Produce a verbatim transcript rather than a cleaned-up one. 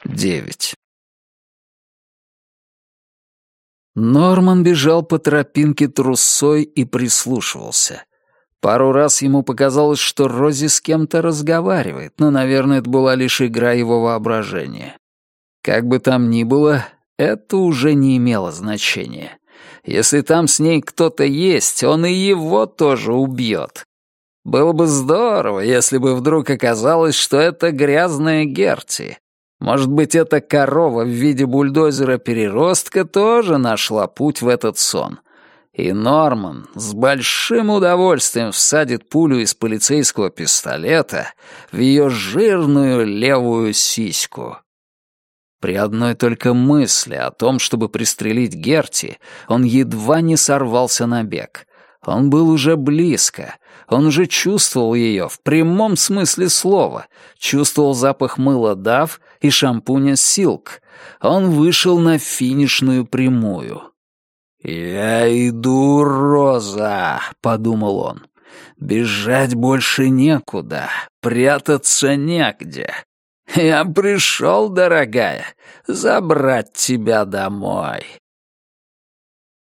девять. Норман бежал по тропинке трусой и прислушивался. Пару раз ему показалось, что Рози с кем-то разговаривает, но, наверное, это была лишь игра его воображения. Как бы там ни было, это уже не имело значения. Если там с ней кто-то есть, он и его тоже убьет. Было бы здорово, если бы вдруг оказалось, что это грязная Герти. Может быть, эта корова в виде бульдозера-переростка тоже нашла путь в этот сон. И Норман с большим удовольствием всадит пулю из полицейского пистолета в ее жирную левую сиську. При одной только мысли о том, чтобы пристрелить Герти, он едва не сорвался на бег. Он был уже близко. Он уже чувствовал ее в прямом смысле слова. Чувствовал запах мыла Дав и шампуня Силк. Он вышел на финишную прямую. «Я иду, Роза», — подумал он. «Бежать больше некуда, прятаться негде. Я пришел, дорогая, забрать тебя домой».